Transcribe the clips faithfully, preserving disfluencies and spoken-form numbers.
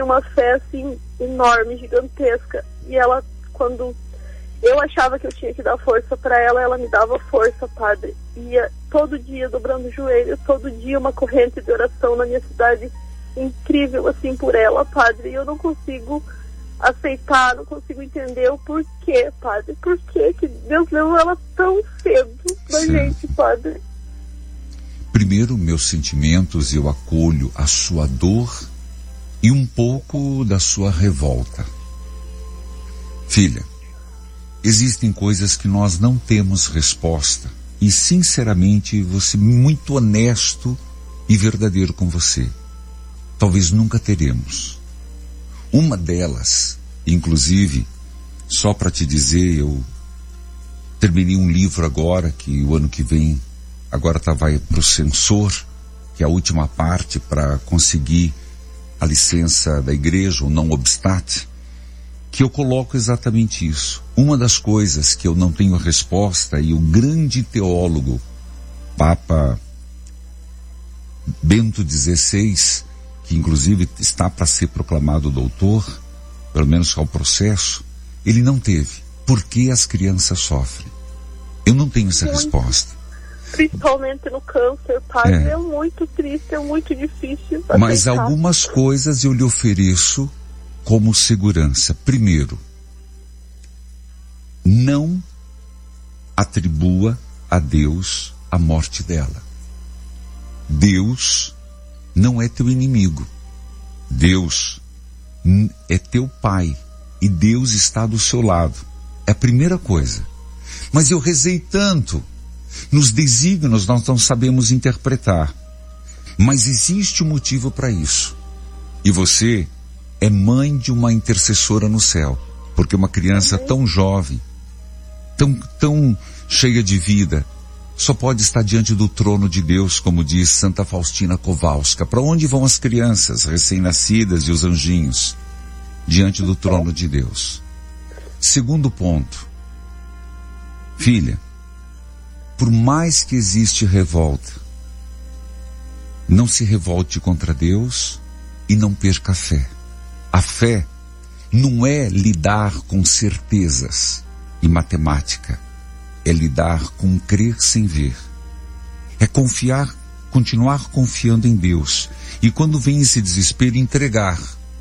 uma fé assim enorme, gigantesca, e ela, quando eu achava que eu tinha que dar força para ela, ela me dava força, padre. Ia todo dia dobrando o joelho, todo dia uma corrente de oração na minha cidade, incrível assim por ela, padre. E eu não consigo aceitar, não consigo entender o porquê, padre. Por que que Deus levou ela tão cedo pra Sim. gente, padre? Primeiro, meus sentimentos, eu acolho a sua dor e um pouco da sua revolta. Filha, existem coisas que nós não temos resposta. E, sinceramente, vou ser muito honesto e verdadeiro com você. Talvez nunca teremos. Uma delas, inclusive, só para te dizer, eu terminei um livro agora, que o ano que vem, agora tá, vai para o censor, que é a última parte para conseguir a licença da igreja, o não obstat, que eu coloco exatamente isso. Uma das coisas que eu não tenho resposta, e o grande teólogo, Papa Bento dezesseis, que inclusive está para ser proclamado doutor, pelo menos ao processo, ele não teve. Por que as crianças sofrem? Eu não tenho essa muito, resposta. Principalmente no câncer, padre, é, É. é muito triste, é muito difícil. Mas aceitar. algumas coisas eu lhe ofereço como segurança. Primeiro, não atribua a Deus a morte dela. Deus não é teu inimigo. Deus é teu pai. E Deus está do seu lado. É a primeira coisa. Mas eu rezei tanto. Nos desígnios nós não sabemos interpretar. Mas existe um motivo para isso. E você é mãe de uma intercessora no céu. Porque uma criança tão jovem, tão, tão cheia de vida, só pode estar diante do trono de Deus, como diz Santa Faustina Kowalska. Para onde vão as crianças recém-nascidas e os anjinhos? Diante do trono de Deus. Segundo ponto. Filha, por mais que existe revolta, não se revolte contra Deus e não perca a fé. A fé não é lidar com certezas e matemática. É lidar com crer sem ver. É confiar, continuar confiando em Deus. E quando vem esse desespero, entregar.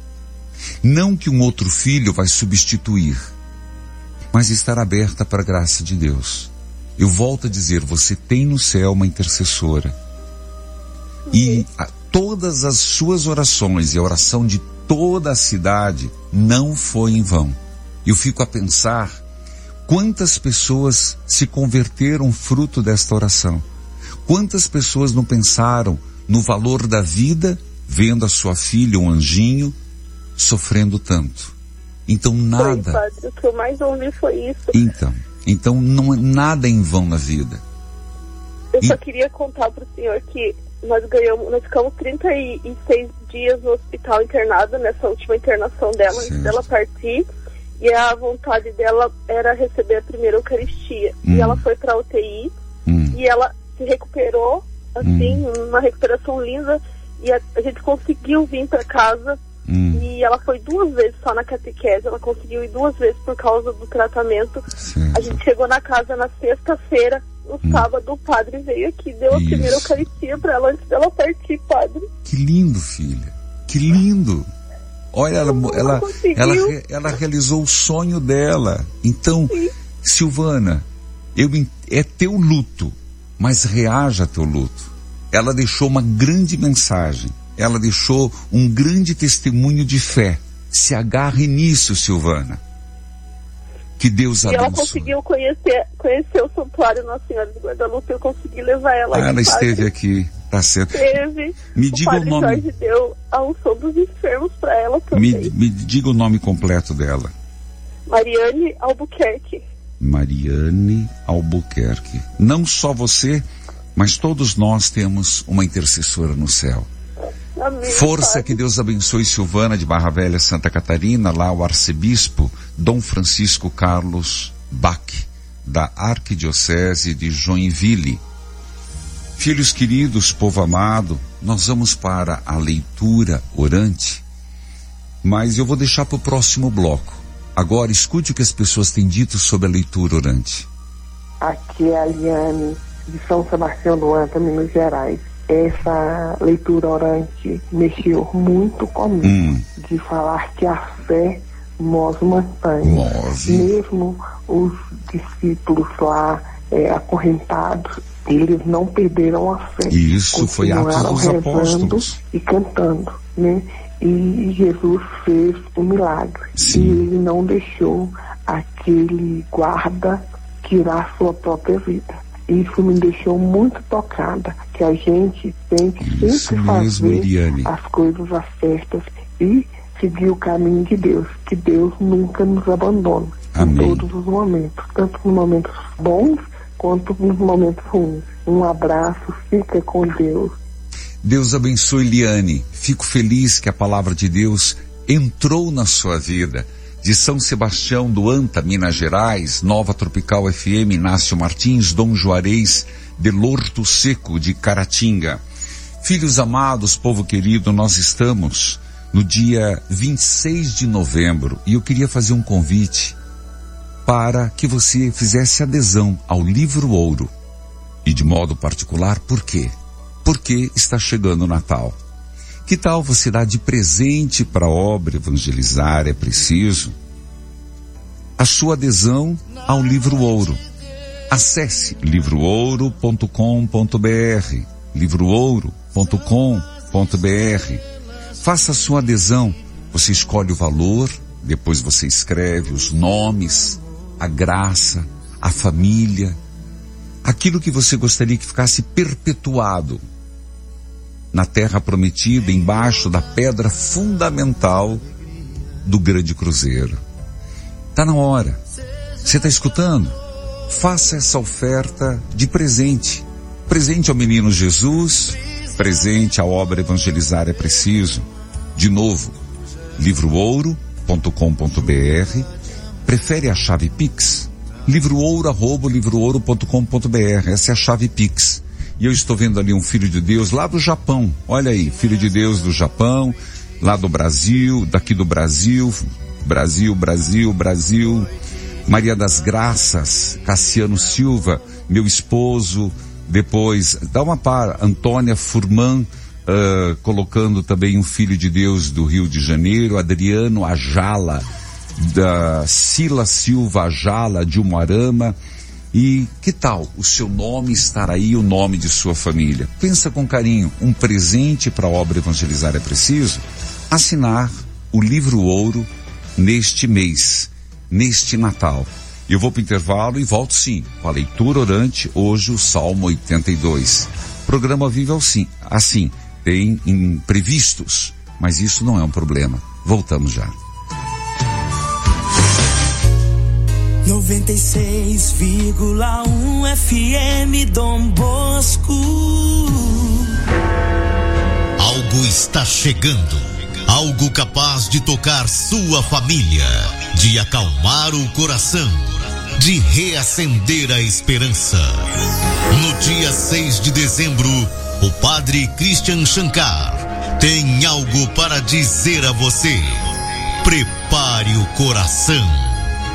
Não que um outro filho vai substituir, mas estar aberta para a graça de Deus. Eu volto a dizer, você tem no céu uma intercessora. E a, todas as suas orações e a oração de toda a cidade não foi em vão. Eu fico a pensar quantas pessoas se converteram fruto desta oração. Quantas pessoas não pensaram no valor da vida, vendo a sua filha, um anjinho, sofrendo tanto. Então nada... Foi, padre, o que eu mais ouvi foi isso. Então, então não é nada em vão na vida. Eu e... só queria contar para o senhor que nós ganhamos, nós ficamos trinta e seis dias no hospital internada, nessa última internação dela, certo, antes dela partir, e a vontade dela era receber a primeira Eucaristia. Hum. E ela foi para a U T I, hum. e ela se recuperou, assim, hum. uma recuperação linda, e a, a gente conseguiu vir para casa. Hum. E ela foi duas vezes só na catequese, ela conseguiu ir duas vezes por causa do tratamento. Certo. A gente chegou na casa na sexta-feira, no hum. sábado o padre veio aqui, deu Isso. a primeira Eucaristia para ela antes dela partir, padre. Que lindo, filha, que lindo. Olha, ela, ela, ela, ela, ela realizou o sonho dela. Então, Sim. Silvana, eu, é teu luto, mas reaja a teu luto. Ela deixou uma grande mensagem. Ela deixou um grande testemunho de fé. Se agarre nisso, Silvana. Que Deus abençoe. E ela conseguiu conhecer, conhecer o santuário Nossa Senhora de Guadalupe. Eu consegui levar ela aqui. Ah, ela esteve aqui, tá certo. Esteve. Me o diga padre o nome. Jorge deu a unção dos enfermos para ela também. Me, me diga o nome completo dela. Mariane Albuquerque. Mariane Albuquerque. Não só você, mas todos nós temos uma intercessora no céu. Amém, Força, padre. Que Deus abençoe Silvana de Barra Velha, Santa Catarina, lá o arcebispo Dom Francisco Carlos Bach, da Arquidiocese de Joinville. Filhos queridos, povo amado, nós vamos para a leitura orante mas eu vou deixar para o próximo bloco. Agora, escute o que as pessoas têm dito sobre a leitura orante. Aqui é a Liane, de São Sebastião do Anta, Minas Gerais. Essa leitura orante mexeu muito comigo, hum. de falar que a fé move montanhas. Move. Mesmo os discípulos lá é, acorrentados, eles não perderam a fé. Isso foi Atos dos Apóstolos. E cantando, né? E Jesus fez o milagre. Sim. E ele não deixou aquele guarda tirar sua própria vida. Isso me deixou muito tocada, que a gente tem que Isso sempre mesmo, fazer Eliane. as coisas certas e seguir o caminho de Deus, que Deus nunca nos abandona. Amém. Em todos os momentos, tanto nos momentos bons quanto nos momentos ruins. Um abraço, fica com Deus. Deus abençoe, Liane. Fico feliz que a palavra de Deus entrou na sua vida. De São Sebastião do Anta, Minas Gerais, Nova Tropical F M, Inácio Martins, Dom Juarez, de Lorto Seco, de Caratinga. Filhos amados, povo querido, nós estamos no dia vinte e seis de novembro e eu queria fazer um convite para que você fizesse adesão ao Livro Ouro. E de modo particular, por quê? Porque está chegando o Natal. Que tal você dar de presente para a obra Evangelizar é Preciso a sua adesão ao Livro Ouro? Acesse livro ouro ponto com ponto br, livro ouro ponto com ponto br. Faça a sua adesão. Você escolhe o valor, depois você escreve os nomes, a graça, a família, aquilo que você gostaria que ficasse perpetuado na terra prometida, embaixo da pedra fundamental do grande cruzeiro. Está na hora. Você está escutando? Faça essa oferta de presente. Presente ao menino Jesus, presente à obra Evangelizar é Preciso. De novo, livro ouro ponto com ponto br. Prefere a chave Pix? livro-ouro arroba livro-ouro ponto com ponto br. Essa é a chave Pix. E eu estou vendo ali um filho de Deus lá do Japão. Olha aí, filho de Deus do Japão, lá do Brasil, daqui do Brasil, Brasil, Brasil, Brasil. Maria das Graças, Cassiano Silva, meu esposo. Depois, dá uma par, Antônia Furman, uh, colocando também um filho de Deus do Rio de Janeiro, Adriano Ajala, da Sila Silva Ajala, de Umuarama. E que tal o seu nome estar aí, o nome de sua família? Pensa com carinho, um presente para a obra Evangelizar é Preciso? Assinar o Livro Ouro neste mês, neste Natal. Eu vou para o intervalo e volto sim, com a leitura orante, hoje o Salmo oitenta e dois. Programa vive assim, assim, tem imprevistos, mas isso não é um problema. Voltamos já. noventa e seis vírgula um F M Dom Bosco. Algo está chegando. Algo capaz de tocar sua família, de acalmar o coração, de reacender a esperança. No dia seis de dezembro, o padre Christian Shankar tem algo para dizer a você. Prepare o coração.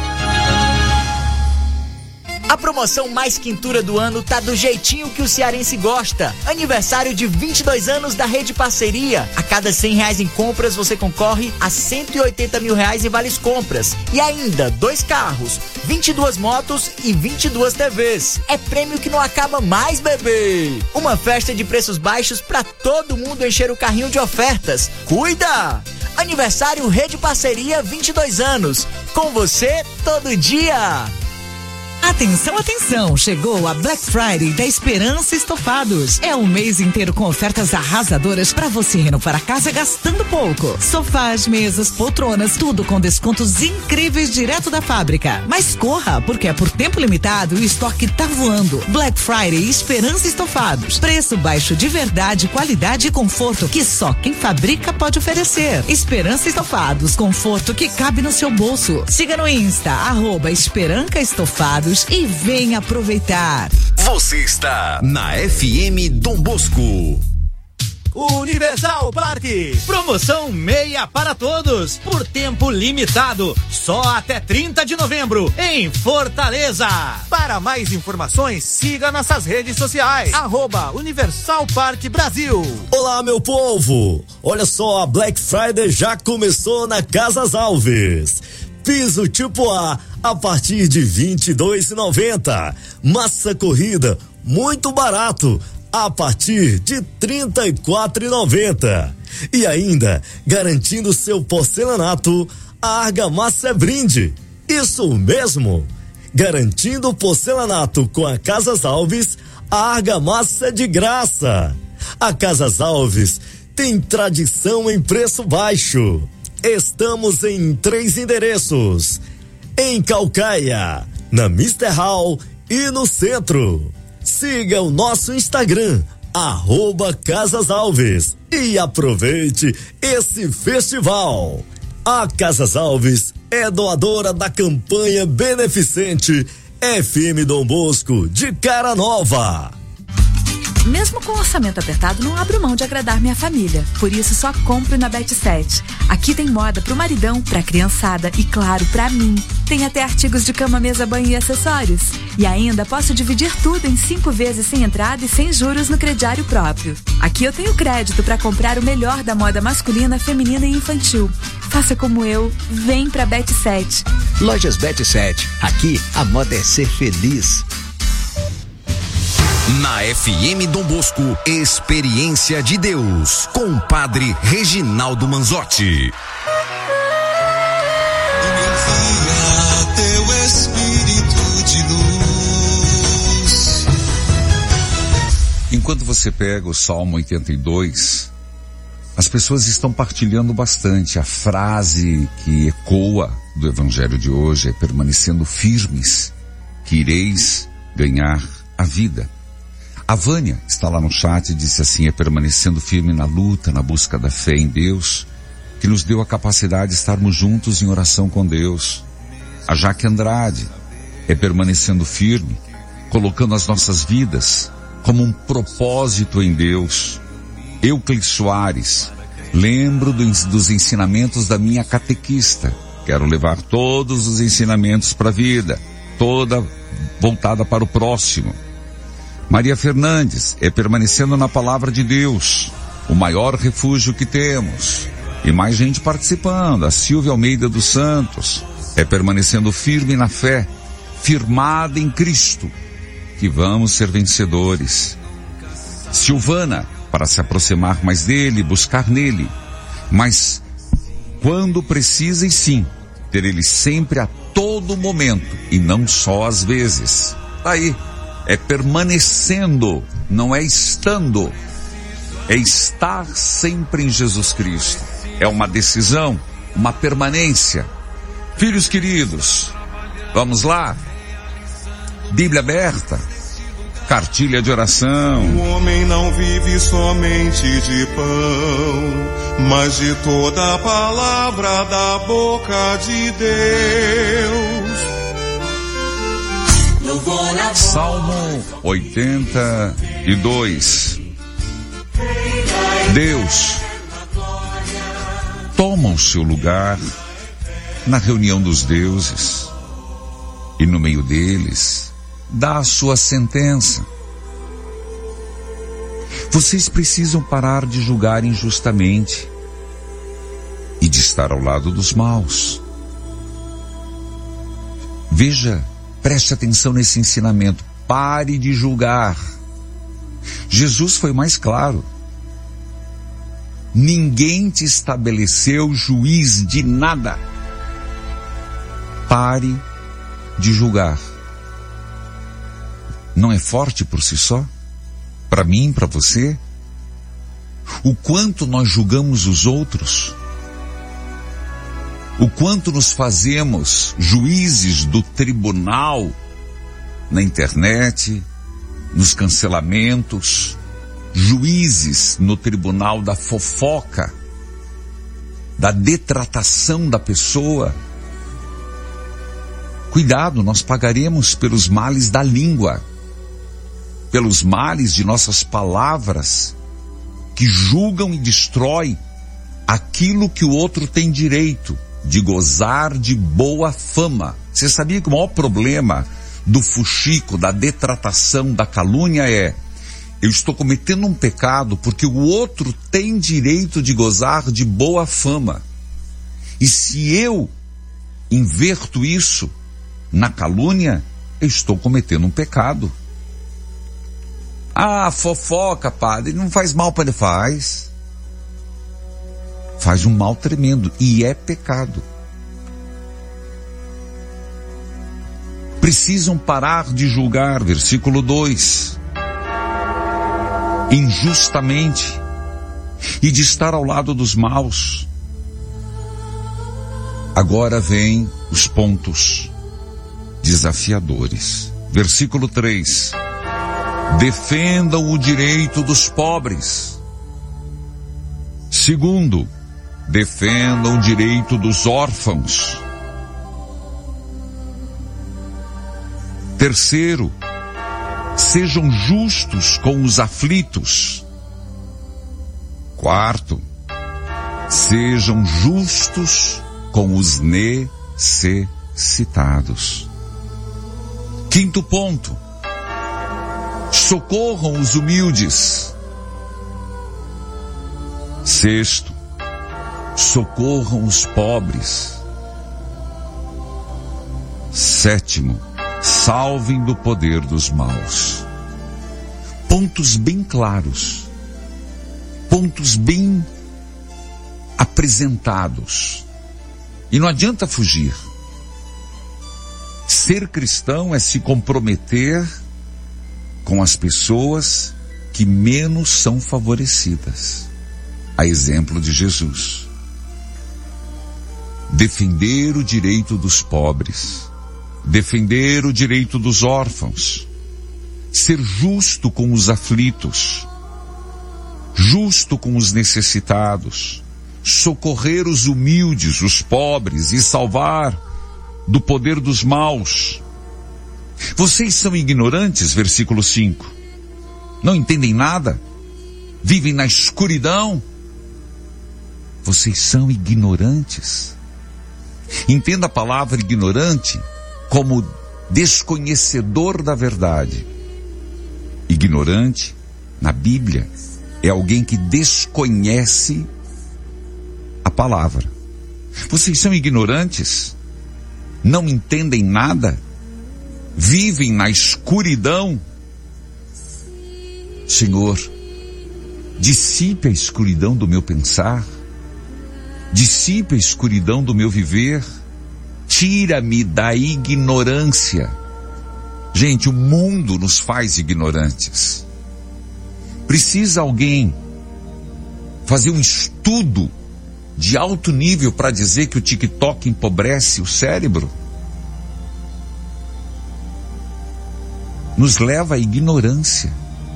A promoção mais quintura do ano tá do jeitinho que o cearense gosta. Aniversário de vinte e dois anos da Rede Parceria. A cada cem reais em compras você concorre a cento e oitenta mil reais em vales compras. E ainda dois carros, vinte e duas motos e vinte e duas T Vs. É prêmio que não acaba mais, bebê. Uma festa de preços baixos pra todo mundo encher o carrinho de ofertas. Cuida! Aniversário Rede Parceria vinte e dois anos. Com você todo dia. Atenção, atenção! Chegou a Black Friday da Esperança Estofados. É um mês inteiro com ofertas arrasadoras para você renovar a casa gastando pouco. Sofás, mesas, poltronas, tudo com descontos incríveis direto da fábrica. Mas corra, porque é por tempo limitado e o estoque tá voando. Black Friday Esperança Estofados. Preço baixo de verdade, qualidade e conforto que só quem fabrica pode oferecer. Esperança Estofados, conforto que cabe no seu bolso. Siga no Insta, arroba Esperança Estofados e vem aproveitar. Você está na F M Dom Bosco. Universal Parque. Promoção meia para todos, por tempo limitado, só até trinta de novembro, em Fortaleza. Para mais informações, siga nossas redes sociais, arroba Universal Parque Brasil. Olá, meu povo! Olha só, a Black Friday já começou na Casas Alves. Piso tipo A a partir de vinte e dois reais e noventa centavos. Massa corrida muito barato a partir de trinta e quatro reais e noventa centavos. E ainda garantindo seu porcelanato, a Argamassa é brinde. Isso mesmo. Garantindo o porcelanato com a Casas Alves, a Argamassa é de graça. A Casas Alves tem tradição em preço baixo. Estamos em três endereços: em Caucaia, na Mister Hall e no centro. Siga o nosso Instagram, arroba Casas Alves, e aproveite esse festival. A Casas Alves é doadora da campanha beneficente F M Dom Bosco de Cara Nova. Mesmo com orçamento apertado, não abro mão de agradar minha família. Por isso, só compro na Bet sete. Aqui tem moda pro maridão, pra criançada e, claro, pra mim. Tem até artigos de cama, mesa, banho e acessórios. E ainda posso dividir tudo em cinco vezes sem entrada e sem juros no crediário próprio. Aqui eu tenho crédito pra comprar o melhor da moda masculina, feminina e infantil. Faça como eu, vem pra Bet sete. Lojas Bet sete. Aqui a moda é ser feliz. Na F M Dom Bosco, Experiência de Deus, com o Padre Reginaldo Manzotti. Envia teu Espírito de luz. Enquanto você pega o Salmo oitenta e dois, as pessoas estão partilhando bastante. A frase que ecoa do Evangelho de hoje é: permanecendo firmes, que ireis ganhar a vida. A Vânia está lá no chat e disse assim: é permanecendo firme na luta, na busca da fé em Deus, que nos deu a capacidade de estarmos juntos em oração com Deus. A Jaque Andrade: é permanecendo firme, colocando as nossas vidas como um propósito em Deus. Euclides Soares: lembro do, dos ensinamentos da minha catequista, quero levar todos os ensinamentos para a vida, toda voltada para o próximo. Maria Fernandes: é permanecendo na palavra de Deus, o maior refúgio que temos. E mais gente participando. A Silvia Almeida dos Santos: é permanecendo firme na fé, firmada em Cristo, que vamos ser vencedores. Silvana: para se aproximar mais dele, buscar nele, mas quando precisa, e sim, ter ele sempre a todo momento e não só às vezes. Tá aí. É permanecendo, não é estando. É estar sempre em Jesus Cristo. É uma decisão, uma permanência. Filhos queridos, vamos lá. Bíblia aberta, cartilha de oração. O homem não vive somente de pão, mas de toda a palavra da boca de Deus. Salmo oitenta e dois. Deus toma o seu lugar na reunião dos deuses e no meio deles dá a sua sentença. Vocês precisam parar de julgar injustamente e de estar ao lado dos maus. Veja, preste atenção nesse ensinamento. Pare de julgar. Jesus foi mais claro. Ninguém te estabeleceu juiz de nada. Pare de julgar. Não é forte por si só? Para mim, para você? O quanto nós julgamos os outros? O quanto nos fazemos juízes do tribunal na internet, nos cancelamentos, juízes no tribunal da fofoca, da detratação da pessoa. Cuidado, nós pagaremos pelos males da língua, pelos males de nossas palavras. que julgam e destrói aquilo que o outro tem direito de gozar de boa fama. Você sabia que o maior problema do fuxico, da detratação, da calúnia é: eu estou cometendo um pecado porque o outro tem direito de gozar de boa fama. E se eu inverto isso na calúnia, eu estou cometendo um pecado. Ah, fofoca, padre, não faz mal para ele. Faz. Faz um mal tremendo e é pecado. Precisam parar de julgar, versículo dois, injustamente, e de estar ao lado dos maus. Agora vem os pontos desafiadores. Versículo três. Defendam o direito dos pobres. Segundo, defendam o direito dos órfãos. Terceiro, sejam justos com os aflitos. Quarto, sejam justos com os necessitados. Quinto ponto, socorram os humildes. Sexto, socorram os pobres. Sétimo, salvem do poder dos maus. Pontos bem claros, pontos bem apresentados. E não adianta fugir. Ser cristão é se comprometer com as pessoas que menos são favorecidas. A exemplo de Jesus. Defender o direito dos pobres. Defender o direito dos órfãos. Ser justo com os aflitos. Justo com os necessitados. Socorrer os humildes, os pobres e salvar do poder dos maus. Vocês são ignorantes, versículo cinco. Não entendem nada? Vivem na escuridão? Vocês são ignorantes. Entenda a palavra ignorante como desconhecedor da verdade. Ignorante, na Bíblia, é alguém que desconhece a palavra. Vocês são ignorantes? Não entendem nada? Vivem na escuridão? Senhor, dissipe a escuridão do meu pensar, dissipe a escuridão do meu viver, tira-me da ignorância. Gente, o mundo nos faz ignorantes. Precisa alguém fazer um estudo de alto nível para dizer que o TikTok empobrece o cérebro? Nos leva à ignorância.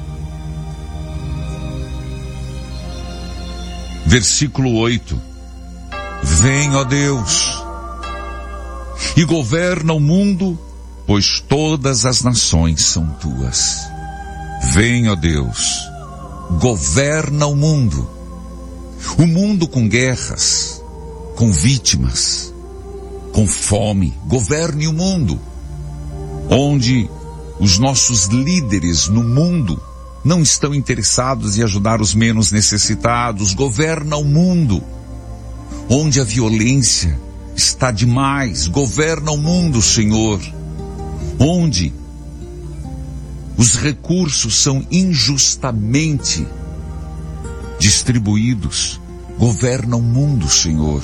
Versículo oito. Vem, ó Deus, e governa o mundo, pois todas as nações são tuas. Vem, ó Deus, governa o mundo. O mundo com guerras, com vítimas, com fome. Governe o mundo, onde os nossos líderes no mundo não estão interessados em ajudar os menos necessitados. Governa o mundo, onde a violência está demais. Governa o mundo, Senhor, onde os recursos são injustamente distribuídos. Governa o mundo, Senhor.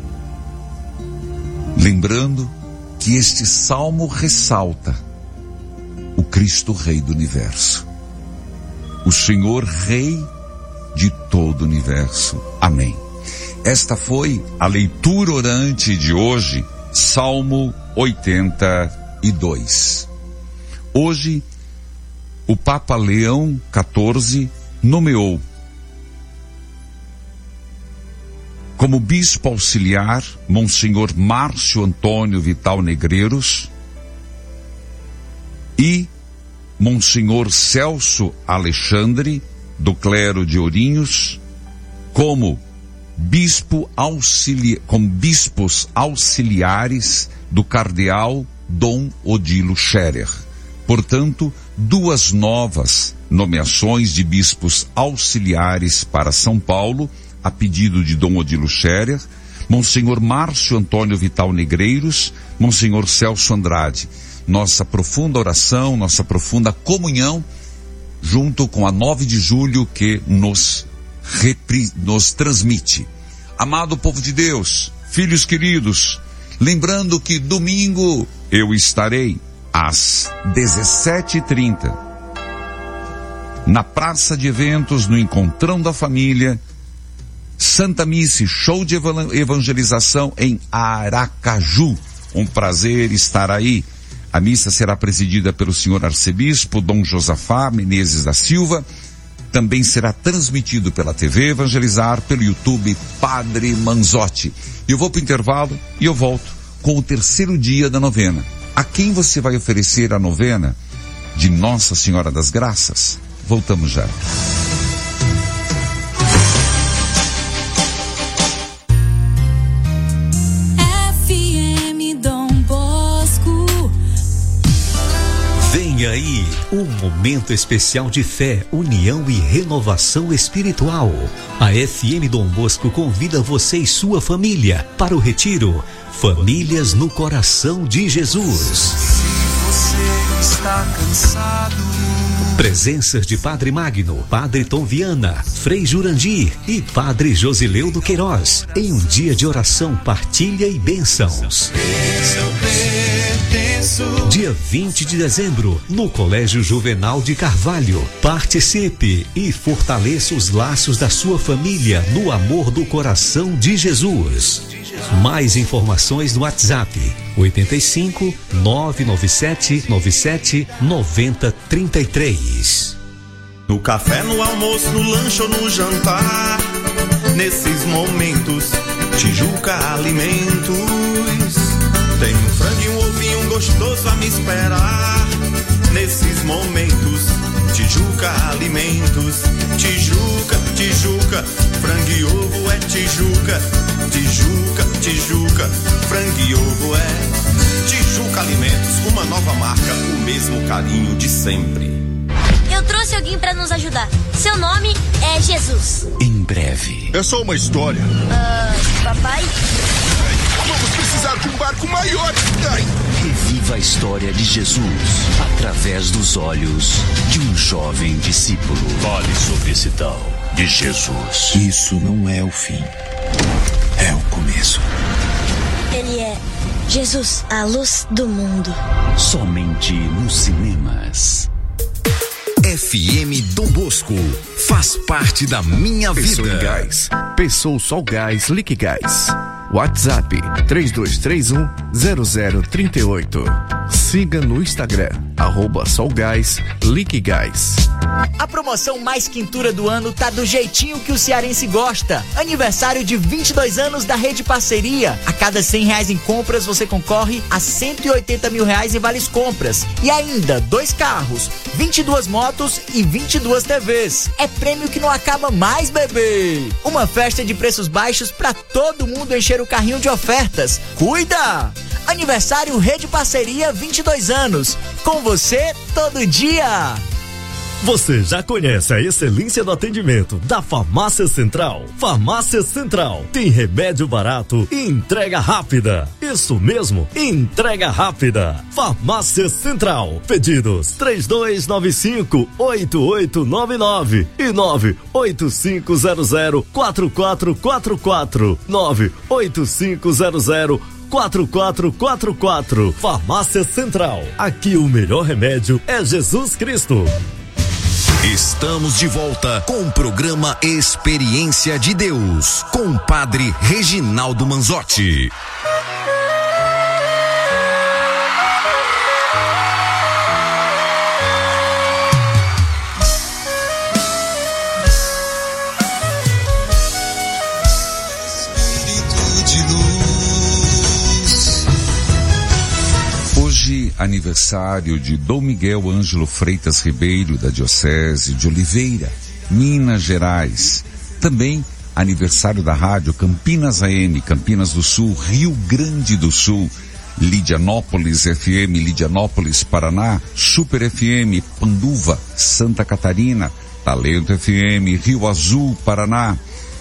Lembrando que este salmo ressalta o Cristo Rei do Universo. O Senhor Rei de todo o Universo. Amém. Esta foi a leitura orante de hoje, Salmo oitenta e dois. Hoje, o Papa Leão quatorze nomeou como bispo auxiliar Monsenhor Márcio Antônio Vital Negreiros e Monsenhor Celso Alexandre do clero de Ourinhos, como bispo auxilia, como bispos auxiliares do cardeal Dom Odilo Scherer. Portanto, duas novas nomeações de bispos auxiliares para São Paulo, a pedido de Dom Odilo Scherer, Monsenhor Márcio Antônio Vital Negreiros, Monsenhor Celso Andrade. Nossa profunda oração, nossa profunda comunhão, junto com a nove de julho que nos, repri, nos transmite. Amado povo de Deus, filhos queridos, lembrando que domingo eu estarei às dezessete e trinta na Praça de Eventos, no Encontrão da Família, Santa Missa, show de evangelização em Aracaju. Um prazer estar aí. A missa será presidida pelo senhor arcebispo Dom Josafá Menezes da Silva. Também será transmitido pela T V Evangelizar, pelo YouTube Padre Manzotti. Eu vou para o intervalo e eu volto com o terceiro dia da novena. A quem você vai oferecer a novena de Nossa Senhora das Graças? Voltamos já. Vem aí um momento especial de fé, união e renovação espiritual. A F M Dom Bosco convida você e sua família para o retiro Famílias no Coração de Jesus. Se você está cansado, presenças de Padre Magno, Padre Tom Viana, Frei Jurandir e Padre Josileudo Queiroz, em um dia de oração, partilha e bênçãos. Dia vinte de dezembro, no Colégio Juvenal de Carvalho. Participe e fortaleça os laços da sua família no amor do coração de Jesus. Mais informações no WhatsApp oitenta e cinco, nove nove sete nove sete, nove zero três três. No café, no almoço, no lanche ou no jantar, nesses momentos, Tijuca Alimentos tem um frango e um ovinho gostoso a me esperar. Nesses momentos, Tijuca Alimentos. Tijuca, Tijuca, frango e ovo é Tijuca. Tijuca, Tijuca, frango e ovo é Tijuca Alimentos. Uma nova marca, o mesmo carinho de sempre. Eu trouxe alguém pra nos ajudar. Seu nome é Jesus. Em breve. É só uma história. Uh, papai? Vamos precisar de um barco maior. Ai. Reviva a história de Jesus através dos olhos de um jovem discípulo. Fale sobre esse tal de Jesus. Isso não é o fim. É o começo. Ele é Jesus, a luz do mundo. Somente nos cinemas. F M Dom Bosco faz parte da minha Pensou vida. Em gás? Pensou Sol Gás, Liquigás. WhatsApp três dois três um, zero zero três oito. Siga no Instagram, arroba Solgás, Liquigás. A promoção mais quintura do ano tá do jeitinho que o cearense gosta. Aniversário de vinte e dois anos da Rede Parceria. A cada cem reais em compras você concorre a cento e oitenta mil reais em vales compras. E ainda dois carros, vinte e duas motos e vinte e duas T Vs. É prêmio que não acaba mais, bebê. Uma festa de preços baixos pra todo mundo encher o carrinho de ofertas. Cuida! Aniversário Rede Parceria, vinte e dois anos. Com você todo dia. Você já conhece a excelência do atendimento da Farmácia Central? Farmácia Central tem remédio barato e entrega rápida. Isso mesmo, entrega rápida. Farmácia Central. Pedidos três dois nove cinco, oito oito nove nove e nove oito cinco zero zero, quatro quatro quatro quatro. nove oito cinco zero zero, quatro quatro quatro quatro. Farmácia Central. Aqui o melhor remédio é Jesus Cristo. Estamos de volta com o programa Experiência de Deus, com o Padre Reginaldo Manzotti. Aniversário de Dom Miguel Ângelo Freitas Ribeiro, da Diocese de Oliveira. Minas Gerais. Também aniversário da rádio Campinas A M, Campinas do Sul, Rio Grande do Sul, Lidianópolis F M, Lidianópolis, Paraná, Super F M, Panduva, Santa Catarina, Talento F M, Rio Azul, Paraná.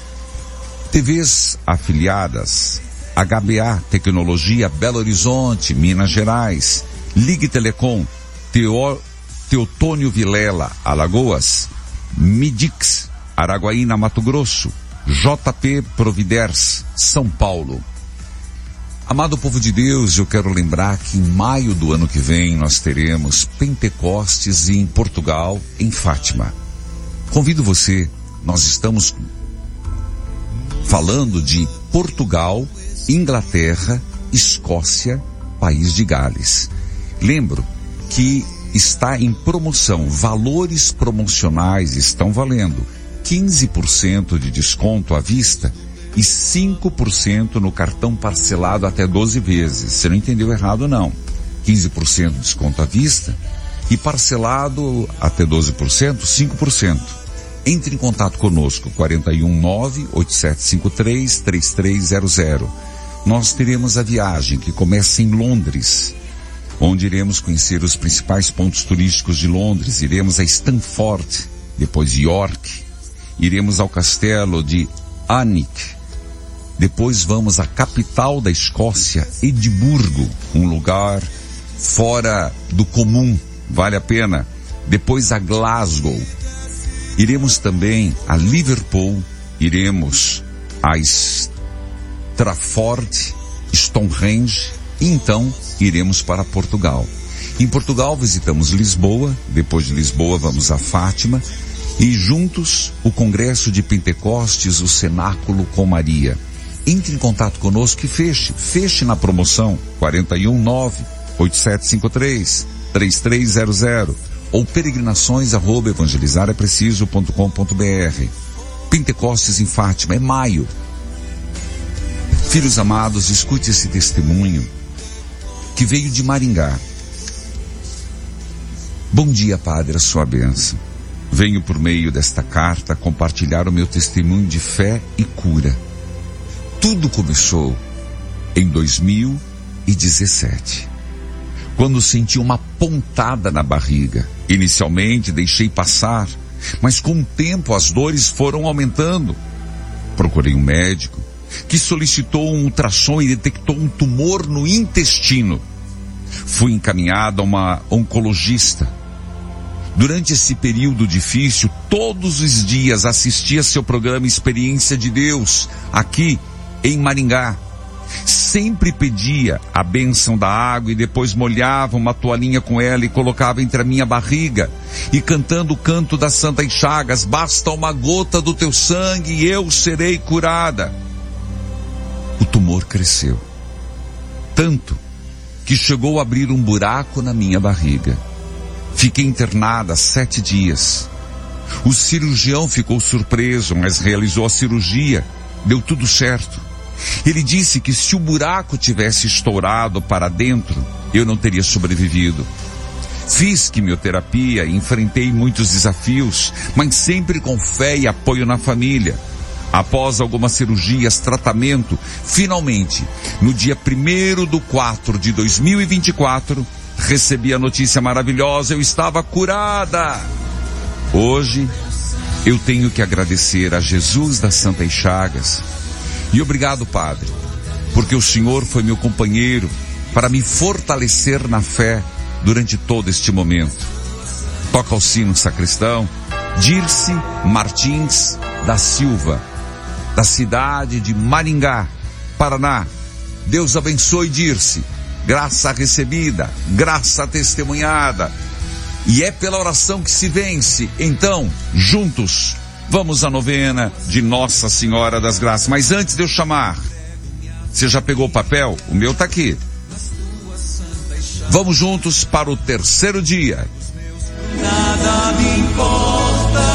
T Vs afiliadas, H B A Tecnologia, Belo Horizonte, Minas Gerais, Ligue Telecom, Teo, Teotônio Vilela, Alagoas, Midix, Araguaína, Mato Grosso, J P Providers, São Paulo. Amado povo de Deus, eu quero lembrar que em maio do ano que vem nós teremos Pentecostes em Portugal, em Fátima. Convido você, nós estamos falando de Portugal, Inglaterra, Escócia, País de Gales. Lembro que está em promoção, valores promocionais estão valendo quinze por cento de desconto à vista e cinco por cento no cartão parcelado até doze vezes. Você não entendeu errado, não. quinze por cento de desconto à vista e parcelado até doze por cento, cinco por cento. Entre em contato conosco, quatro um nove, oito sete cinco três, três três zero zero. Nós teremos a viagem que começa em Londres, onde iremos conhecer os principais pontos turísticos de Londres. Iremos a Stamford, depois York, iremos ao castelo de Alnwick, depois vamos à capital da Escócia, Edimburgo, um lugar fora do comum, vale a pena. Depois a Glasgow, iremos também a Liverpool, iremos a Trafford, Stonehenge, e então iremos para Portugal. Em Portugal visitamos Lisboa, depois de Lisboa vamos a Fátima, e juntos o Congresso de Pentecostes, o Cenáculo com Maria. Entre em contato conosco e feche, feche na promoção, quatro um nove, oito sete cinco três, três três zero zero, ou peregrinações arroba evangelizar é preciso ponto com ponto br. Pentecostes em Fátima, é maio. Filhos amados, escute esse testemunho que veio de Maringá. Bom dia, Padre, a sua bênção. Venho por meio desta carta compartilhar o meu testemunho de fé e cura. Tudo começou em dois mil e dezessete, quando senti uma pontada na barriga. Inicialmente deixei passar, mas com o tempo as dores foram aumentando. Procurei um médico que solicitou um ultrassom e detectou um tumor no intestino. Fui encaminhado a uma oncologista. Durante esse período difícil, todos os dias assistia seu programa Experiência de Deus, aqui em Maringá. Sempre pedia a bênção da água e depois molhava uma toalhinha com ela e colocava entre a minha barriga, e cantando o canto das Santas Chagas, basta uma gota do teu sangue e eu serei curada. O tumor cresceu, tanto que chegou a abrir um buraco na minha barriga. Fiquei internada sete dias. O cirurgião ficou surpreso, mas realizou a cirurgia. Deu tudo certo. Ele disse que se o buraco tivesse estourado para dentro, eu não teria sobrevivido. Fiz quimioterapia e enfrentei muitos desafios, mas sempre com fé e apoio na família. Após algumas cirurgias, tratamento, finalmente, no dia primeiro de quatro de dois mil e vinte e quatro, recebi a notícia maravilhosa, eu estava curada. Hoje, eu tenho que agradecer a Jesus das Santas Chagas. E obrigado, Padre, porque o Senhor foi meu companheiro para me fortalecer na fé durante todo este momento. Toca o sino, sacristão. Dirce Martins da Silva, da cidade de Maringá, Paraná. Deus abençoe, Dirce. Graça recebida, graça testemunhada. E é pela oração que se vence. Então, juntos, vamos à novena de Nossa Senhora das Graças. Mas antes de eu chamar, você já pegou o papel? O meu tá aqui. Vamos juntos para o terceiro dia. Nada me importa,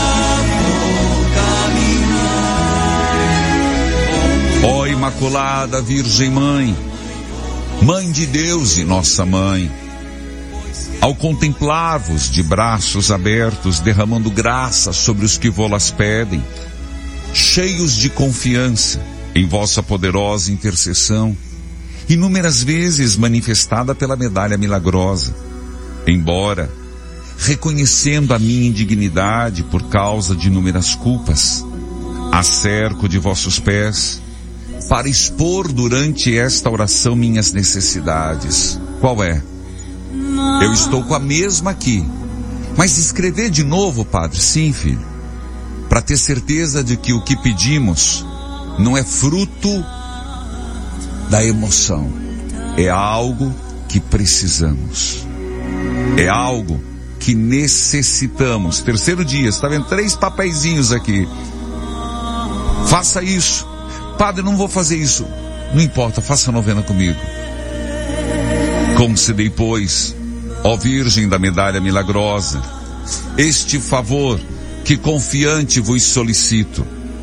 vou caminhar. Ó Imaculada Virgem Mãe, Mãe de Deus e Nossa Mãe, Ao contemplar-vos de braços abertos, derramando graça sobre os que vô-las pedem, cheios de confiança em vossa poderosa intercessão, inúmeras vezes manifestada pela medalha milagrosa, embora reconhecendo a minha indignidade por causa de inúmeras culpas, acerco de vossos pés, para expor durante esta oração minhas necessidades. Qual é? Eu estou com a mesma aqui, mas escrever de novo, Padre? Sim, filho, para ter certeza de que o que pedimos não é fruto da emoção, é algo que precisamos, é algo que necessitamos. Terceiro dia, está vendo três papeizinhos aqui. Faça isso. Padre, não vou fazer isso. Não importa, faça a novena comigo. Concedei, pois, ó Virgem da medalha milagrosa, este favor que confiante vos solicito,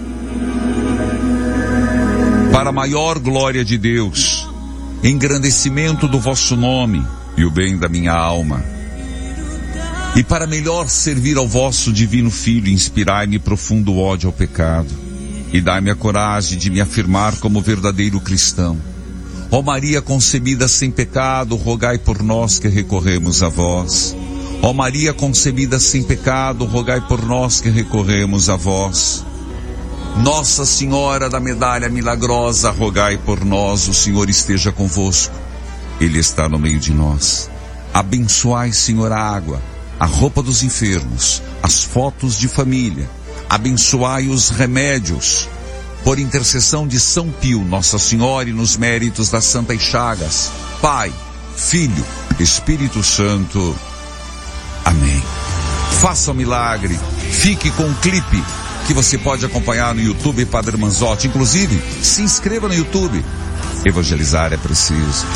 para a maior glória de Deus, engrandecimento do vosso nome e o bem da minha alma, e para melhor servir ao vosso divino Filho, inspirai-me profundo ódio ao pecado, e dai-me a coragem de me afirmar como verdadeiro cristão. Ó Maria concebida sem pecado, rogai por nós que recorremos a vós. Ó Maria concebida sem pecado, rogai por nós que recorremos a vós. Nossa Senhora da medalha milagrosa, rogai por nós. O Senhor esteja convosco, Ele está no meio de nós. Abençoai, Senhor, a água, a roupa dos enfermos, as fotos de família. Abençoai os remédios, por intercessão de São Pio, Nossa Senhora, e nos méritos das Santas Chagas, Pai, Filho, Espírito Santo. Amém. Faça o milagre. Fique com o clipe que você pode acompanhar no YouTube, Padre Manzotti. Inclusive, se inscreva no YouTube. Evangelizar é preciso.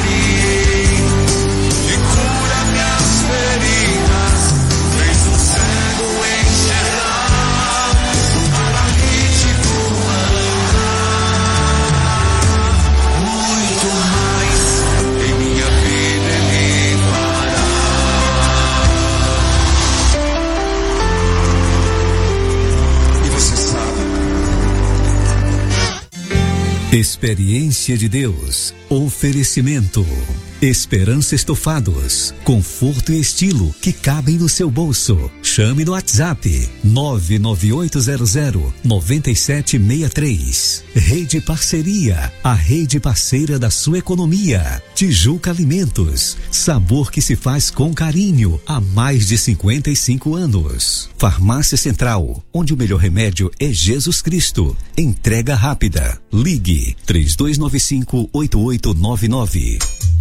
Experiência de Deus. Oferecimento. Esperança Estofados. Conforto e estilo que cabem no seu bolso. Chame no WhatsApp nove nove oito zero zero nove sete seis três. Rede Parceria. A rede parceira da sua economia. Tijuca Alimentos. Sabor que se faz com carinho há mais de cinquenta e cinco anos. Farmácia Central, onde o melhor remédio é Jesus Cristo. Entrega rápida. Ligue três dois nove cinco oito oito nove nove.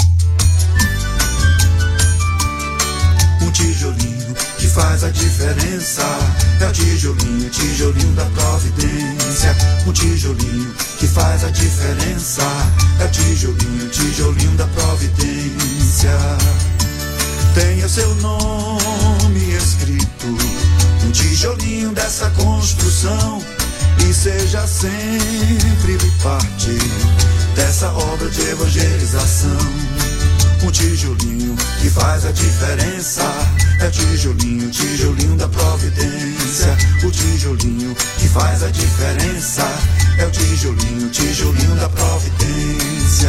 Um tijolinho que faz a diferença é o tijolinho, tijolinho da providência. Um tijolinho que faz a diferença é o tijolinho, tijolinho da providência. Tenha seu nome escrito um tijolinho dessa construção e seja sempre parte dessa obra de evangelização. Um tijolinho que faz a diferença é o tijolinho, tijolinho da providência. O tijolinho que faz a diferença é o tijolinho, tijolinho da providência.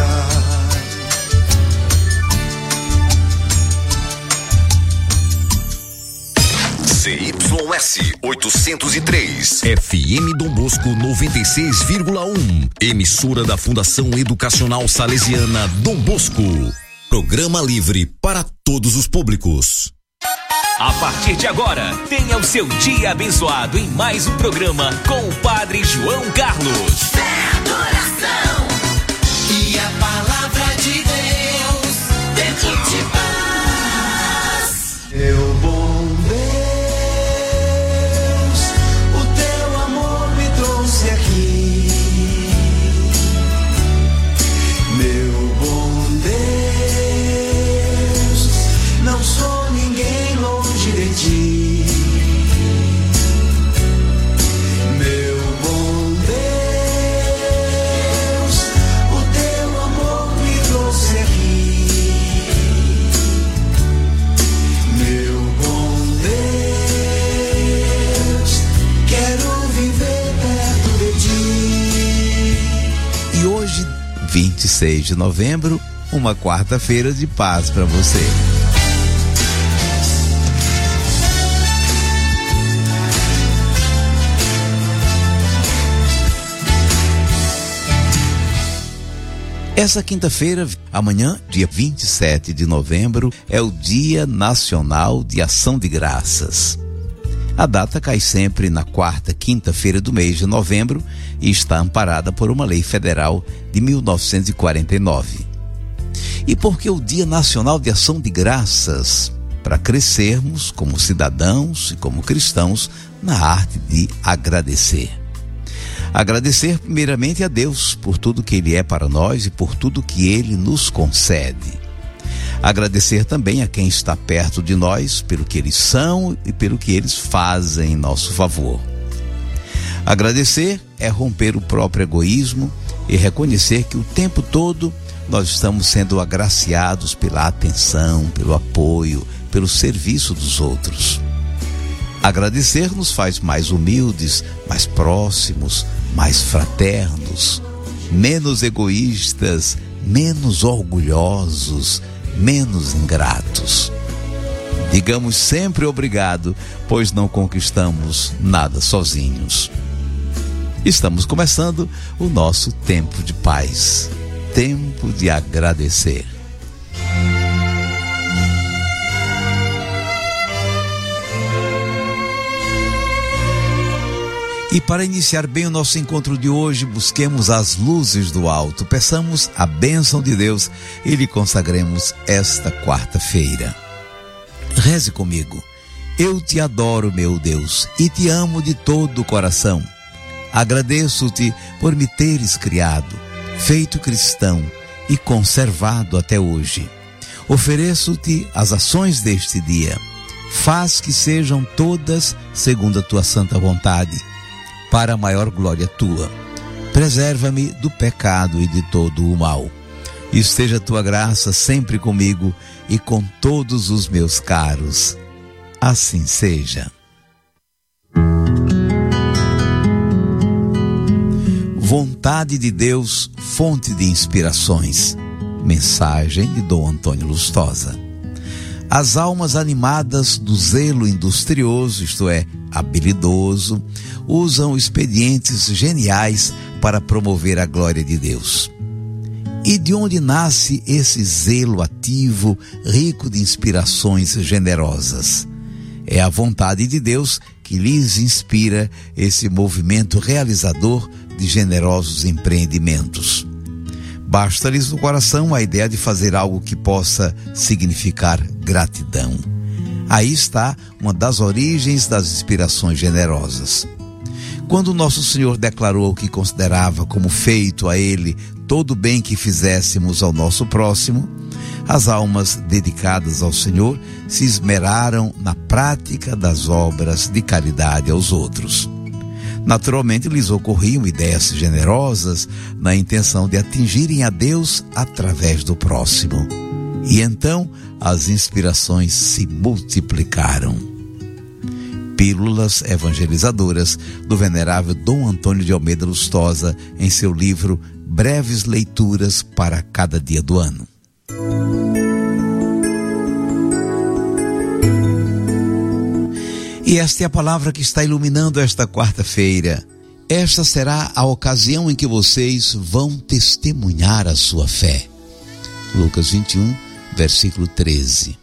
C Y S oitocentos e três, F M Dom Bosco noventa e seis vírgula um, emissora da Fundação Educacional Salesiana Dom Bosco. Programa livre para todos os públicos. A partir de agora, tenha o seu dia abençoado em mais um programa com o Padre João Carlos. Fé, adoração e a palavra de Deus dentro de paz. Meu bom Deus, o teu amor me trouxe aqui. Meu bom Deus, não sou ninguém longe de ti. Meu bom Deus, o teu amor seis de novembro, uma quarta-feira de paz para você. Essa quinta-feira, amanhã, dia vinte e sete de novembro, é o Dia Nacional de Ação de Graças. A data cai sempre na quarta quinta-feira do mês de novembro e está amparada por uma lei federal de mil novecentos e quarenta e nove. E por que o Dia Nacional de Ação de Graças? Para crescermos como cidadãos e como cristãos na arte de agradecer. Agradecer primeiramente a Deus por tudo que Ele é para nós e por tudo que Ele nos concede. Agradecer também a quem está perto de nós pelo que eles são e pelo que eles fazem em nosso favor. Agradecer é romper o próprio egoísmo e reconhecer que o tempo todo nós estamos sendo agraciados pela atenção, pelo apoio, pelo serviço dos outros. Agradecer nos faz mais humildes, mais próximos, mais fraternos, menos egoístas, menos orgulhosos, menos ingratos. Digamos sempre obrigado, pois não conquistamos nada sozinhos. Estamos começando o nosso tempo de paz, tempo de agradecer. E para iniciar bem o nosso encontro de hoje, busquemos as luzes do alto, peçamos a bênção de Deus e lhe consagremos esta quarta-feira. Reze comigo. Eu te adoro, meu Deus, e te amo de todo o coração. Agradeço-te por me teres criado, feito cristão e conservado até hoje. Ofereço-te as ações deste dia. Faz que sejam todas segundo a tua santa vontade, para a maior glória tua. Preserva-me do pecado e de todo o mal. Esteja a tua graça sempre comigo e com todos os meus caros. Assim seja. Vontade de Deus, fonte de inspirações. Mensagem de Dom Antônio Lustosa. As almas animadas do zelo industrioso, isto é, habilidoso, usam expedientes geniais para promover a glória de Deus. E de onde nasce esse zelo ativo, rico de inspirações generosas? É a vontade de Deus que lhes inspira esse movimento realizador de generosos empreendimentos. Basta-lhes no coração a ideia de fazer algo que possa significar gratidão. Aí está uma das origens das inspirações generosas. Quando Nosso Senhor declarou que considerava como feito a Ele todo o bem que fizéssemos ao nosso próximo, as almas dedicadas ao Senhor se esmeraram na prática das obras de caridade aos outros. Naturalmente, lhes ocorriam ideias generosas na intenção de atingirem a Deus através do próximo. E então, as inspirações se multiplicaram. Pílulas evangelizadoras do venerável Dom Antônio de Almeida Lustosa, em seu livro Breves Leituras para cada dia do ano. E esta é a palavra que está iluminando esta quarta-feira. Esta será a ocasião em que vocês vão testemunhar a sua fé. Lucas vinte e um, versículo treze.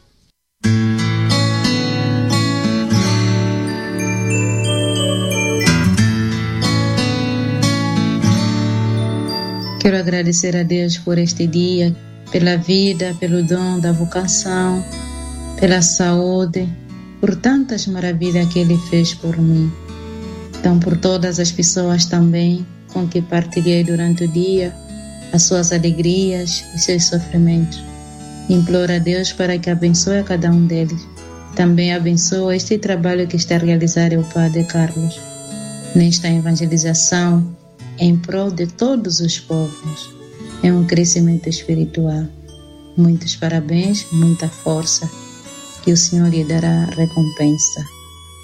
Quero agradecer a Deus por este dia, pela vida, pelo dom da vocação, pela saúde, por tantas maravilhas que Ele fez por mim. Então, por todas as pessoas também com que partilhei durante o dia, as suas alegrias e seus sofrimentos. Imploro a Deus para que abençoe a cada um deles. Também abençoe este trabalho que está a realizar o Padre Carlos, nesta evangelização em prol de todos os povos. É um crescimento espiritual. Muitos parabéns, muita força, que o Senhor lhe dará recompensa.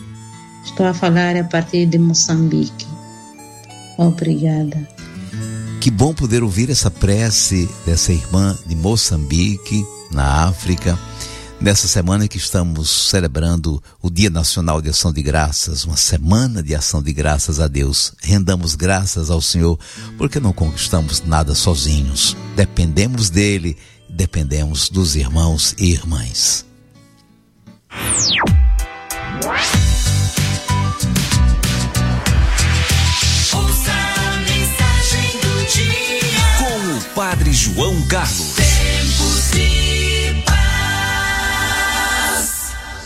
Estou a falar a partir de Moçambique. Obrigada. Que bom poder ouvir essa prece dessa irmã de Moçambique, na África, nessa semana que estamos celebrando o Dia Nacional de Ação de Graças, uma semana de ação de graças a Deus. Rendamos graças ao Senhor, porque não conquistamos nada sozinhos. Dependemos dele, dependemos dos irmãos e irmãs. Padre João Carlos. Tempos de paz.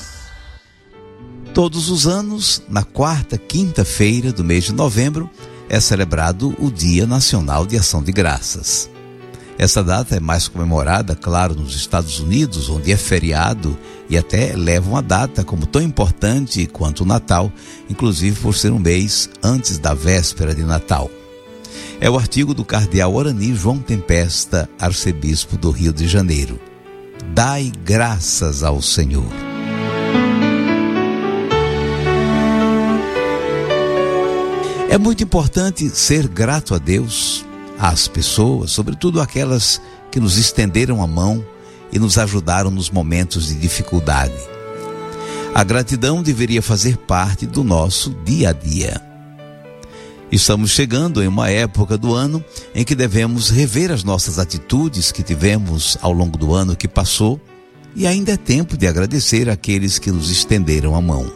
Todos os anos, na quarta quinta-feira do mês de novembro, é celebrado o Dia Nacional de Ação de Graças. Essa data é mais comemorada, claro, nos Estados Unidos, onde é feriado e até levam a data como tão importante quanto o Natal, inclusive por ser um mês antes da véspera de Natal. É o artigo do cardeal Orani João Tempesta, arcebispo do Rio de Janeiro. Dai graças ao Senhor. É muito importante ser grato a Deus, às pessoas, sobretudo aquelas que nos estenderam a mão e nos ajudaram nos momentos de dificuldade. A gratidão deveria fazer parte do nosso dia a dia. Estamos chegando em uma época do ano em que devemos rever as nossas atitudes que tivemos ao longo do ano que passou, e ainda é tempo de agradecer àqueles que nos estenderam a mão.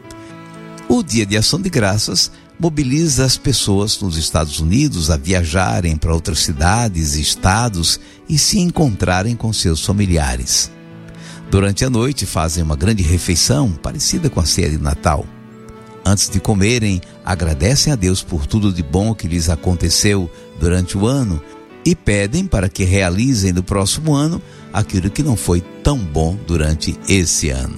O Dia de Ação de Graças mobiliza as pessoas nos Estados Unidos a viajarem para outras cidades e estados e se encontrarem com seus familiares. Durante a noite fazem uma grande refeição parecida com a ceia de Natal. Antes de comerem, agradecem a Deus por tudo de bom que lhes aconteceu durante o ano e pedem para que realizem no próximo ano aquilo que não foi tão bom durante esse ano.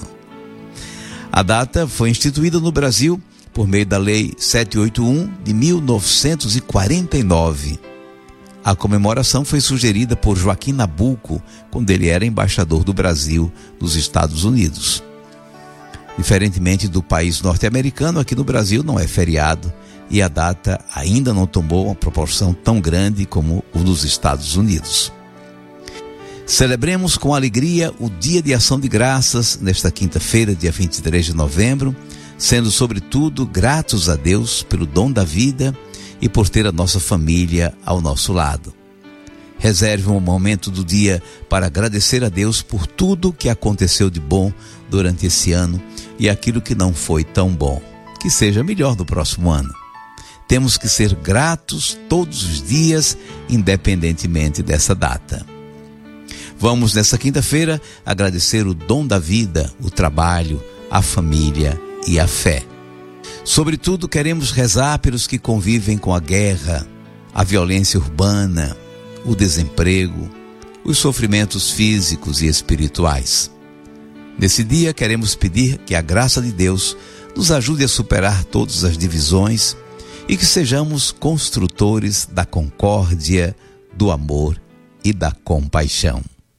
A data foi instituída no Brasil por meio da Lei setecentos e oitenta e um de mil novecentos e quarenta e nove. A comemoração foi sugerida por Joaquim Nabuco, quando ele era embaixador do Brasil nos Estados Unidos. Diferentemente do país norte-americano, aqui no Brasil não é feriado e a data ainda não tomou uma proporção tão grande como o dos Estados Unidos. Celebremos com alegria o Dia de Ação de Graças nesta quinta-feira, dia vinte e três de novembro, sendo sobretudo gratos a Deus pelo dom da vida e por ter a nossa família ao nosso lado. Reserve um momento do dia para agradecer a Deus por tudo que aconteceu de bom durante esse ano e aquilo que não foi tão bom, que seja melhor no próximo ano. Temos que ser gratos todos os dias, independentemente dessa data. Vamos nessa quinta-feira agradecer o dom da vida, o trabalho, a família e a fé. Sobretudo queremos rezar pelos que convivem com a guerra, a violência urbana, o desemprego, os sofrimentos físicos e espirituais. Nesse dia queremos pedir que a graça de Deus nos ajude a superar todas as divisões e que sejamos construtores da concórdia, do amor e da compaixão.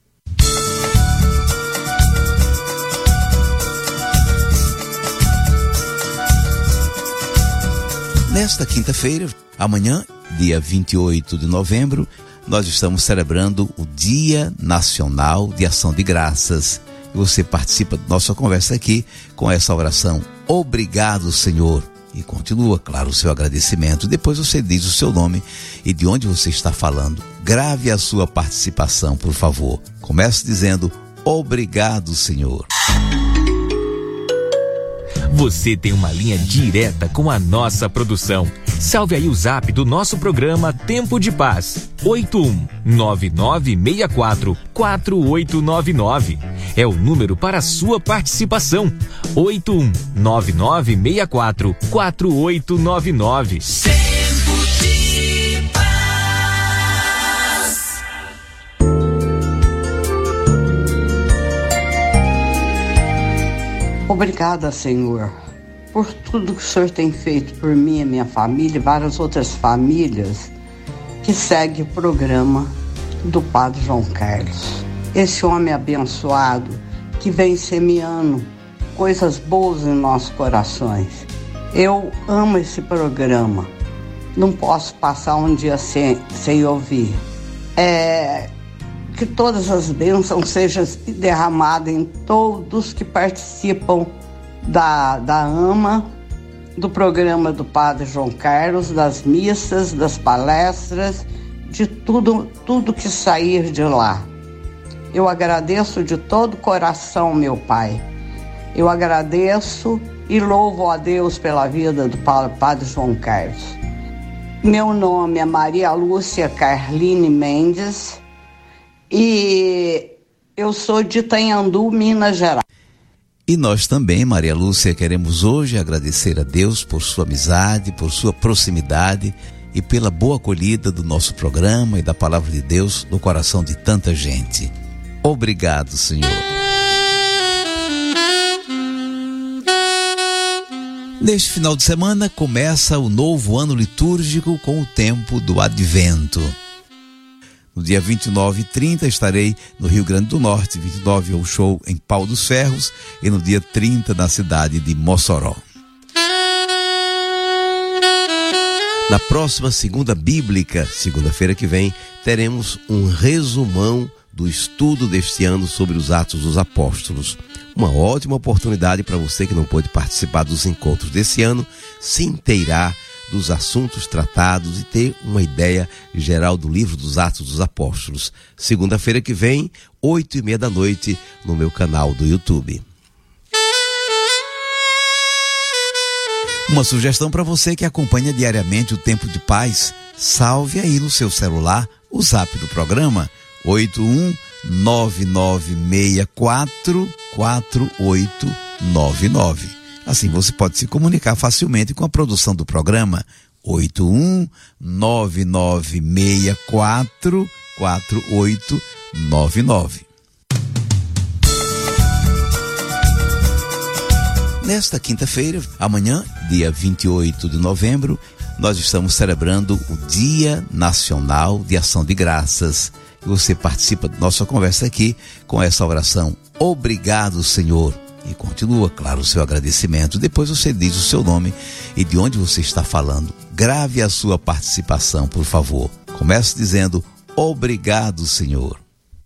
Nesta quinta-feira, amanhã, dia vinte e oito de novembro, nós estamos celebrando o Dia Nacional de Ação de Graças. E você participa da nossa conversa aqui com essa oração. Obrigado, Senhor. E continua, claro, o seu agradecimento. Depois você diz o seu nome e de onde você está falando. Grave a sua participação, por favor. Comece dizendo, obrigado, Senhor. Você tem uma linha direta com a nossa produção. Salve aí o zap do nosso programa Tempo de Paz. oito um nove nove seis quatro quatro oito nove nove. É o número para a sua participação. oito um nove nove seis quatro quatro oito nove nove. Tempo de paz. Obrigada, Senhor, por tudo que o Senhor tem feito por mim e minha família e várias outras famílias que seguem o programa do Padre João Carlos. Esse homem abençoado que vem semeando coisas boas em nossos corações. Eu amo esse programa não posso passar um dia sem, sem ouvir. É, que todas as bênçãos sejam derramadas em todos que participam da, da AMA, do programa do Padre João Carlos, das missas, das palestras, de tudo, tudo que sair de lá. Eu agradeço de todo o coração, meu Pai. Eu agradeço e louvo a Deus pela vida do Padre João Carlos. Meu nome é Maria Lúcia Carline Mendes e eu sou de Itanhandu, Minas Gerais. E nós também, Maria Lúcia, queremos hoje agradecer a Deus por sua amizade, por sua proximidade e pela boa acolhida do nosso programa e da Palavra de Deus no coração de tanta gente. Obrigado, Senhor. Neste final de semana começa o novo ano litúrgico com o tempo do Advento. No dia vinte e nove e trinta estarei no Rio Grande do Norte, vinte e nove é o show em Pau dos Ferros e no dia trinta na cidade de Mossoró. Na próxima segunda bíblica, segunda-feira que vem, teremos um resumão do estudo deste ano sobre os Atos dos Apóstolos. Uma ótima oportunidade para você que não pôde participar dos encontros desse ano, se inteirar dos assuntos tratados e ter uma ideia geral do livro dos Atos dos Apóstolos. Segunda-feira que vem, oito e meia da noite, no meu canal do YouTube. Uma sugestão para você que acompanha diariamente o Tempo de Paz, salve aí no seu celular o zap do programa oito um nove nove seis quatro quatro oito nove nove. Assim você pode se comunicar facilmente com a produção do programa oito um nove nove seis quatro quatro oito nove nove. Nesta quinta-feira, amanhã, dia vinte e oito de novembro, nós estamos celebrando o Dia Nacional de Ação de Graças. E você participa da nossa conversa aqui com essa oração: obrigado, Senhor. E continua, claro, o seu agradecimento. Depois você diz o seu nome e de onde você está falando. Grave a sua participação, por favor. Comece dizendo: obrigado, Senhor.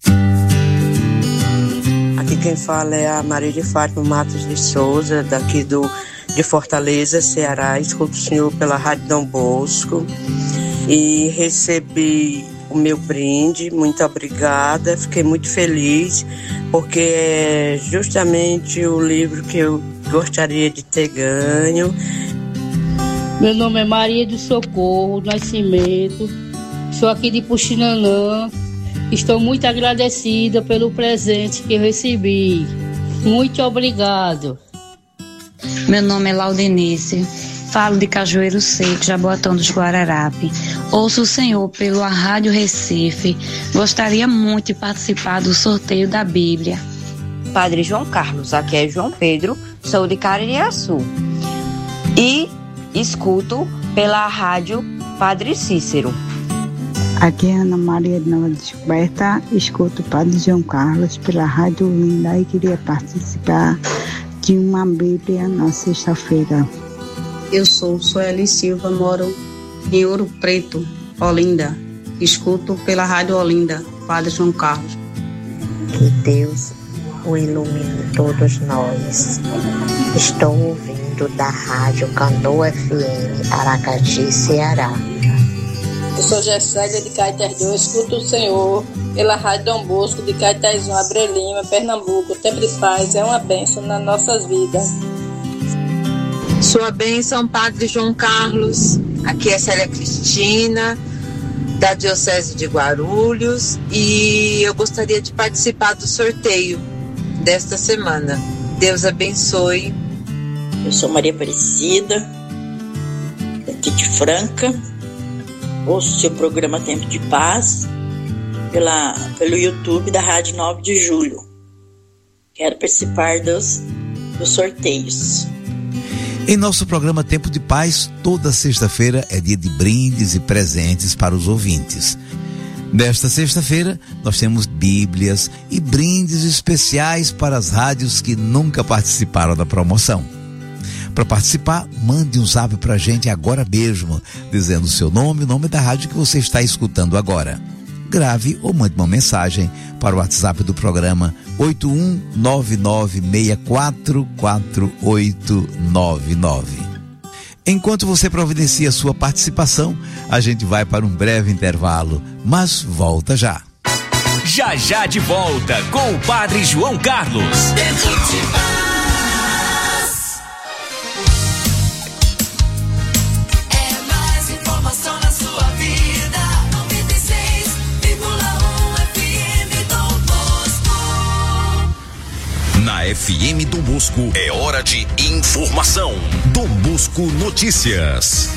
Aqui quem fala é a Maria de Fátima Matos de Souza, daqui do, de Fortaleza, Ceará. Escuto o senhor pela Rádio Dom Bosco e recebi o meu brinde. Muito obrigada, fiquei muito feliz, porque é justamente o livro que eu gostaria de ter ganho. Meu nome é Maria do Socorro Nascimento, sou aqui de Puxinanã. Estou muito agradecida pelo presente que eu recebi. Muito obrigado. Meu nome é Laudenice, falo de Cajueiro Seco, Jaboatão dos Guararapes. Ouço o Senhor pelo Rádio Recife. Gostaria muito de participar do sorteio da Bíblia. Padre João Carlos, aqui é João Pedro, sou de Caririaçu. E escuto pela Rádio Padre Cícero. Aqui é Ana Maria de Nova Descoberta, escuto o Padre João Carlos pela Rádio Linda e queria participar de uma Bíblia na sexta-feira. Eu sou Sueli Silva, moro em Ouro Preto, Olinda. Escuto pela Rádio Olinda, Padre João Carlos. Que Deus o ilumine todos nós. Estou ouvindo da Rádio Canoa F M, Aracati, Ceará. Eu sou Gessélia de Caetés dois, escuto o Senhor pela Rádio Dom Bosco de Caetés um, Abreu Lima, Pernambuco. O tempo de paz é uma bênção nas nossas vidas. Sua bênção, Padre João Carlos. Aqui é Célia Cristina, da Diocese de Guarulhos, e eu gostaria de participar do sorteio desta semana. Deus abençoe. Eu sou Maria Aparecida, daqui de Franca. Ouço seu programa Tempo de Paz pela, pelo YouTube da Rádio nove de julho. Quero participar dos, dos sorteios. Em nosso programa Tempo de Paz, toda sexta-feira é dia de brindes e presentes para os ouvintes. Nesta sexta-feira, nós temos bíblias e brindes especiais para as rádios que nunca participaram da promoção. Para participar, mande um zap pra gente agora mesmo, dizendo o seu nome e o nome da rádio que você está escutando agora. Grave ou mande uma mensagem para o WhatsApp do programa oito um nove nove seis quatro quatro oito nove nove. Enquanto você providencia sua participação, a gente vai para um breve intervalo, mas volta já. Já já de volta com o Padre João Carlos. Na F M Dom Bosco é hora de informação. Dom Bosco Notícias.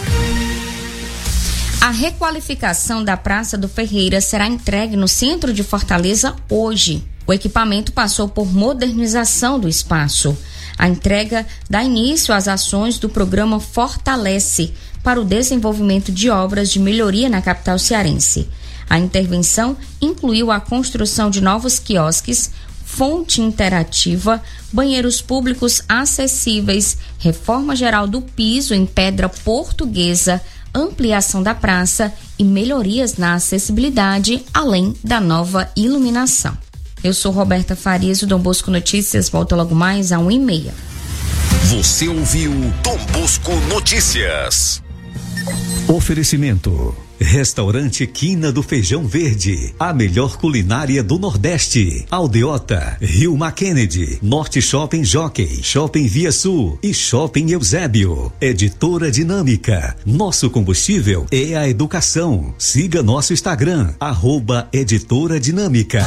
A requalificação da Praça do Ferreira será entregue no centro de Fortaleza hoje. O equipamento passou por modernização do espaço. A entrega dá início às ações do programa Fortalece para o desenvolvimento de obras de melhoria na capital cearense. A intervenção incluiu a construção de novos quiosques, fonte interativa, banheiros públicos acessíveis, reforma geral do piso em pedra portuguesa, ampliação da praça e melhorias na acessibilidade, além da nova iluminação. Eu sou Roberta Farias, o Dom Bosco Notícias volta logo mais a uma e meia. Você ouviu Dom Bosco Notícias. Oferecimento: Restaurante Quina do Feijão Verde, a melhor culinária do Nordeste. Aldeota, Rio Kennedy, Norte Shopping Jockey, Shopping Via Sul e Shopping Eusébio. Editora Dinâmica, nosso combustível é a educação. Siga nosso Instagram, arroba Editora Dinâmica.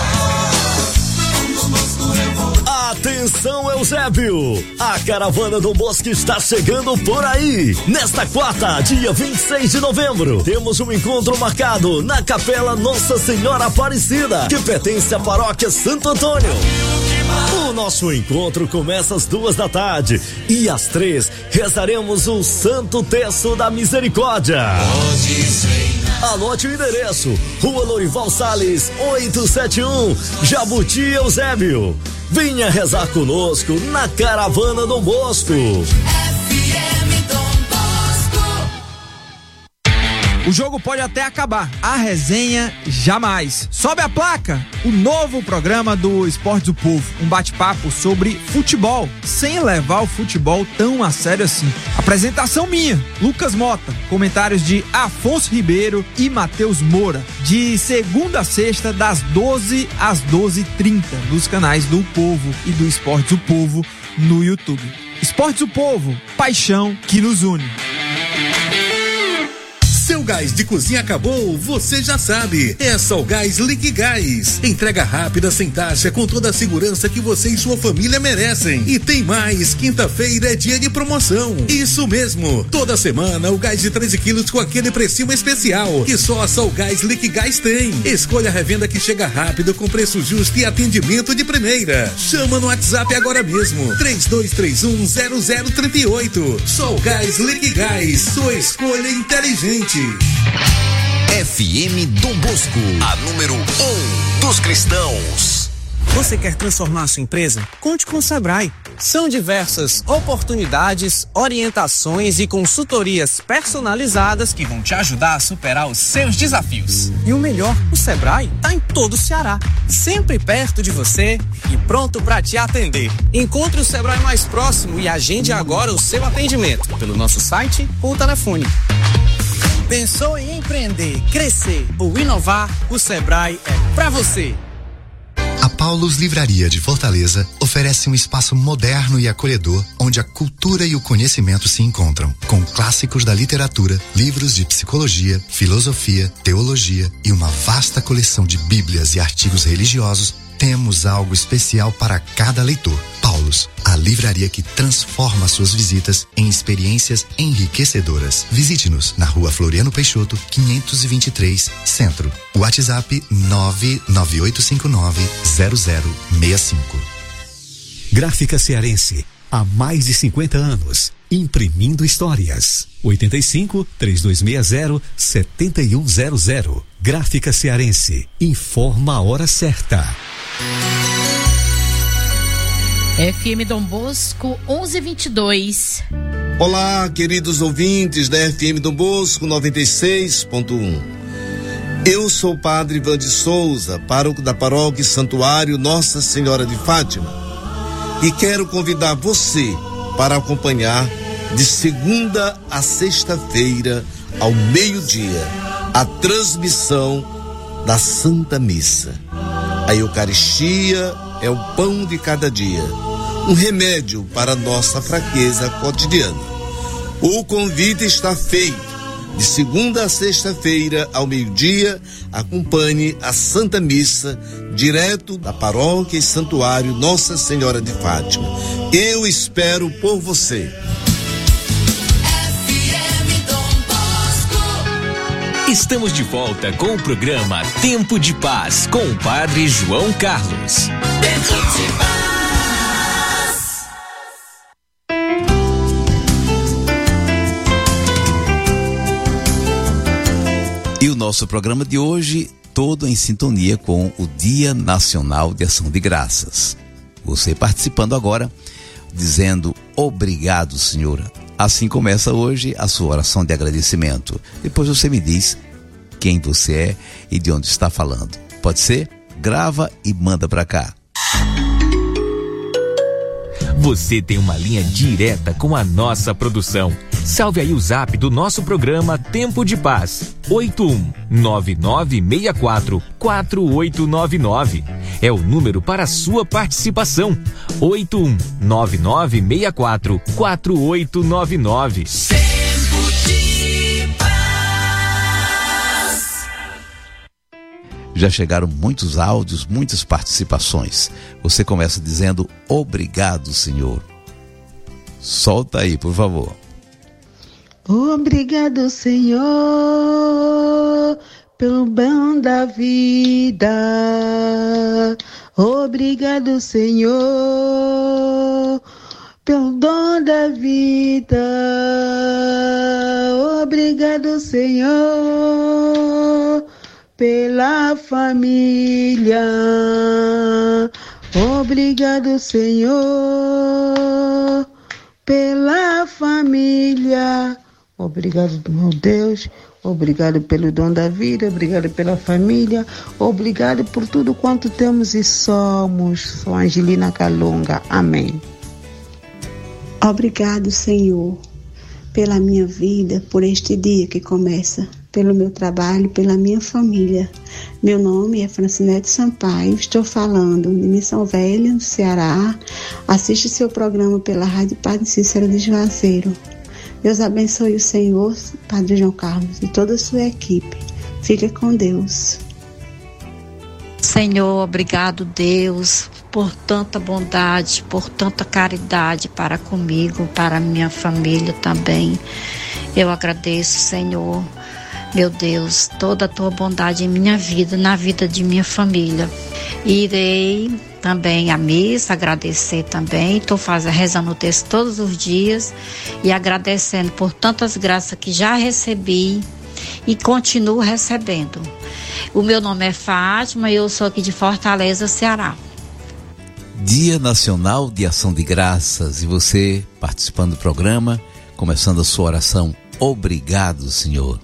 Atenção, Eusébio! A caravana do Bosque está chegando por aí. Nesta quarta, dia vinte e seis de novembro, temos um encontro marcado na Capela Nossa Senhora Aparecida, que pertence à paróquia Santo Antônio. O nosso encontro começa às duas da tarde e às três rezaremos o Santo Terço da Misericórdia. Anote o endereço: Rua Lorival Salles, oitocentos e setenta e um, Jabuti, Eusébio. Venha rezar conosco na caravana Dom Bosco. O jogo pode até acabar, a resenha jamais. Sobe a placa, o novo programa do Esportes do Povo. Um bate-papo sobre futebol, sem levar o futebol tão a sério assim. Apresentação minha, Lucas Mota. Comentários de Afonso Ribeiro e Matheus Moura. De segunda a sexta, das doze às doze e trinta, nos canais do Povo e do Esportes do Povo no YouTube. Esportes do Povo, paixão que nos une. Seu gás de cozinha acabou? Você já sabe. É Solgás Liquigás. Entrega rápida, sem taxa, com toda a segurança que você e sua família merecem. E tem mais, quinta-feira é dia de promoção. Isso mesmo. Toda semana o gás de treze quilos com aquele precinho especial que só a Solgás Liquigás tem. Escolha a revenda que chega rápido, com preço justo e atendimento de primeira. Chama no WhatsApp agora mesmo. três dois três um zero zero três oito. Solgás Liquigás. Sua escolha inteligente. F M Dom Bosco, a número um dos cristãos. Você quer transformar sua empresa? Conte com o Sebrae. São diversas oportunidades, orientações e consultorias personalizadas que vão te ajudar a superar os seus desafios. E o melhor, o Sebrae está em todo o Ceará, sempre perto de você e pronto para te atender. Encontre o Sebrae mais próximo e agende agora o seu atendimento pelo nosso site ou telefone. Pensou em empreender, crescer ou inovar? O Sebrae é pra você. A Paulus Livraria de Fortaleza oferece um espaço moderno e acolhedor onde a cultura e o conhecimento se encontram, com clássicos da literatura, livros de psicologia, filosofia, teologia e uma vasta coleção de bíblias e artigos religiosos. Temos algo especial para cada leitor. Paulus, a livraria que transforma suas visitas em experiências enriquecedoras. Visite-nos na Rua Floriano Peixoto, quinhentos e vinte e três, Centro. WhatsApp nove nove oito cinco nove zero zero seis cinco. Gráfica Cearense, há mais de cinquenta anos, imprimindo histórias. oito cinco, três dois seis zero, sete um zero zero. Gráfica Cearense, informa a hora certa. F M Dom Bosco onze e vinte e dois. Olá, queridos ouvintes da F M Dom Bosco noventa e seis ponto um. Eu sou o Padre Ivan de Souza, pároco da Paróquia Santuário Nossa Senhora de Fátima, e quero convidar você para acompanhar de segunda a sexta-feira ao meio-dia a transmissão da Santa Missa. A Eucaristia é o pão de cada dia, um remédio para a nossa fraqueza cotidiana. O convite está feito. De segunda a sexta-feira ao meio-dia, acompanhe a Santa Missa direto da Paróquia e Santuário Nossa Senhora de Fátima. Eu espero por você. Estamos de volta com o programa Tempo de Paz com o Padre João Carlos. Tempo de Paz. E o nosso programa de hoje, todo em sintonia com o Dia Nacional de Ação de Graças. Você participando agora, dizendo obrigado, Senhor. Assim começa hoje a sua oração de agradecimento. Depois você me diz quem você é e de onde está falando. Pode ser? Grava e manda pra cá. Você tem uma linha direta com a nossa produção. Salve aí o zap do nosso programa Tempo de Paz, oito um nove nove seis quatro quatro oito nove nove. É o número para a sua participação, oito um nove nove seis quatro quatro oito nove nove. Tempo de Paz. Já chegaram muitos áudios, muitas participações. Você começa dizendo obrigado, Senhor. Solta aí, por favor. Obrigado, Senhor, pelo bem da vida. Obrigado, Senhor, pelo dom da vida. Obrigado, Senhor, pela família. Obrigado, Senhor, pela família. Obrigado, meu Deus, obrigado pelo dom da vida, obrigado pela família, obrigado por tudo quanto temos e somos. Sou Angelina Calunga, amém. Obrigado, Senhor, pela minha vida, por este dia que começa, pelo meu trabalho, pela minha família. Meu nome é Francinete Sampaio, estou falando de Missão Velha, no Ceará. Assiste seu programa pela Rádio Padre Cícero de Juazeiro. Deus abençoe o Senhor, Padre João Carlos e toda a sua equipe. Fique com Deus. Senhor, obrigado, Deus, por tanta bondade, por tanta caridade para comigo, para minha família também. Eu agradeço, Senhor, meu Deus, toda a tua bondade em minha vida, na vida de minha família. Irei também à missa, agradecer também, estou fazendo, rezando o texto todos os dias e agradecendo por tantas graças que já recebi e continuo recebendo. O meu nome é Fátima e eu sou aqui de Fortaleza, Ceará. Dia Nacional de Ação de Graças, e você participando do programa, começando a sua oração. Obrigado, Senhor.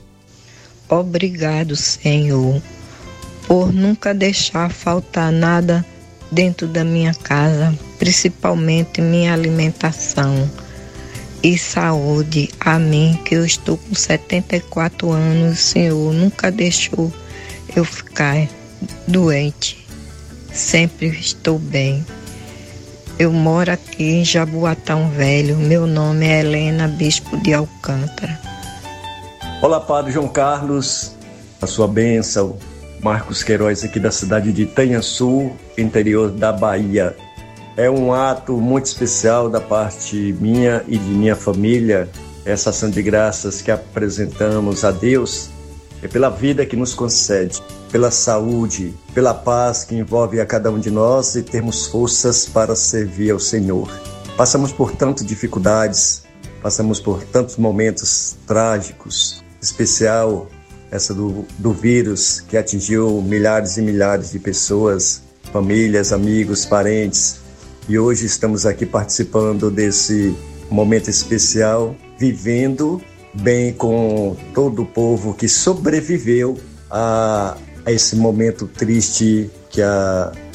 Obrigado, Senhor, por nunca deixar faltar nada dentro da minha casa, principalmente minha alimentação e saúde. A mim, que eu estou com setenta e quatro anos, o Senhor nunca deixou eu ficar doente. Sempre estou bem. Eu moro aqui em Jaboatão Velho. Meu nome é Helena Bispo de Alcântara. Olá, Padre João Carlos, a sua bênção. Marcos Queiroz, aqui da cidade de Itanhaçu, interior da Bahia. É um ato muito especial da parte minha e de minha família, essa ação de graças que apresentamos a Deus, é pela vida que nos concede, pela saúde, pela paz que envolve a cada um de nós e termos forças para servir ao Senhor. Passamos por tantas dificuldades, passamos por tantos momentos trágicos, em especial essa do, do vírus que atingiu milhares e milhares de pessoas, famílias, amigos, parentes. e hoje estamos aqui participando desse momento especial, vivendo bem com todo o povo que sobreviveu a, a esse momento triste que a